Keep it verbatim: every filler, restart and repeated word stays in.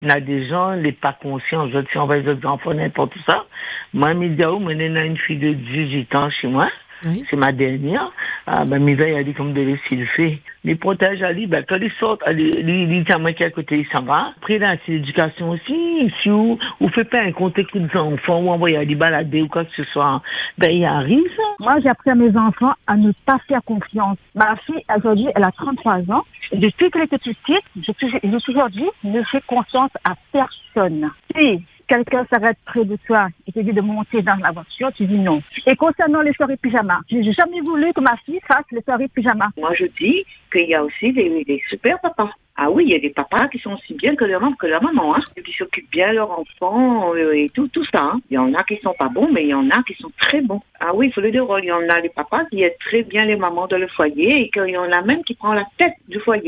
Il y a des gens, les pas conscients, je dis, on va les enfants, n'importe tout ça. Moi, Midiaou, maintenant, une fille de dix-huit ans chez moi. Oui. C'est ma dernière. Ah, ben, Misa, il a dit comme de le s'il fait. Les protège à lui, ben, quand ils sortent, il dit à moi qu'à côté, il s'en va. Après, dans l'éducation aussi, si vous, vous faites pas un contact des enfants, ou envoyer à les balader ou quoi que ce soit, ben, il arrive ça. Moi, j'ai appris à mes enfants à ne pas faire confiance. Ma fille, aujourd'hui, elle a trente-trois ans. Depuis qu'elle était toute petite, j'ai toujours, j'ai toujours dit, ne fais confiance à personne. Si quelqu'un s'arrête près de toi et te dit de monter dans la voiture, tu dis non. Et concernant les soirées pyjama, j'ai jamais voulu que ma fille fasse les soirées pyjama. Moi, je dis qu'il y a aussi des, des super papas. Ah oui, il y a des papas qui sont aussi bien que leur, que leur maman, hein, qui s'occupent bien de leurs enfants euh, et tout, tout ça. Hein. Il y en a qui sont pas bons, mais il y en a qui sont très bons. Ah oui, il faut les deux rôles. Il y en a les papas qui aident très bien les mamans dans le foyer et qu'il y en a même qui prennent la tête du foyer.